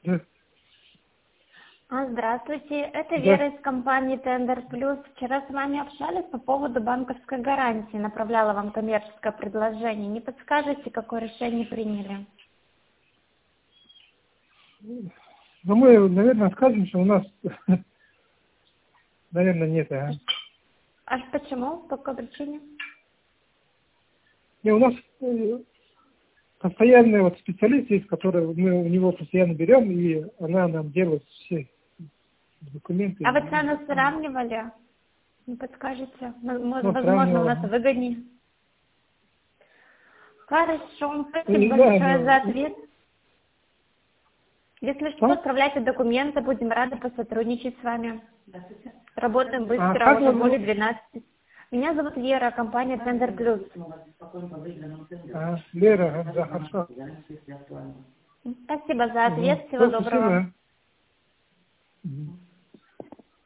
Здравствуйте, это Да. Вера из компании Tender Plus. Вчера с вами общались по поводу банковской гарантии, направляла вам коммерческое предложение. Не подскажете, какое решение приняли? Ну, мы, наверное, скажем, что у нас, наверное, нет. А почему? По какой причине? Не, у нас постоянный вот специалист есть, который мы у него постоянно берем, и она нам делает все документы. А вы цену сравнивали? Не подскажете? Возможно, у нас сравнивала. выгоднее. Хорошо, спасибо Не большое знаю, за ответ. Если что, что? отправляйте документы, будем рады посотрудничать с вами. Работаем А быстро, как уже вас более зовут? 12. Меня зовут Вера, компания Tender Plus. Лера, да, хорошо. Спасибо за ответ, всего Ну, доброго. спасибо. Мгм.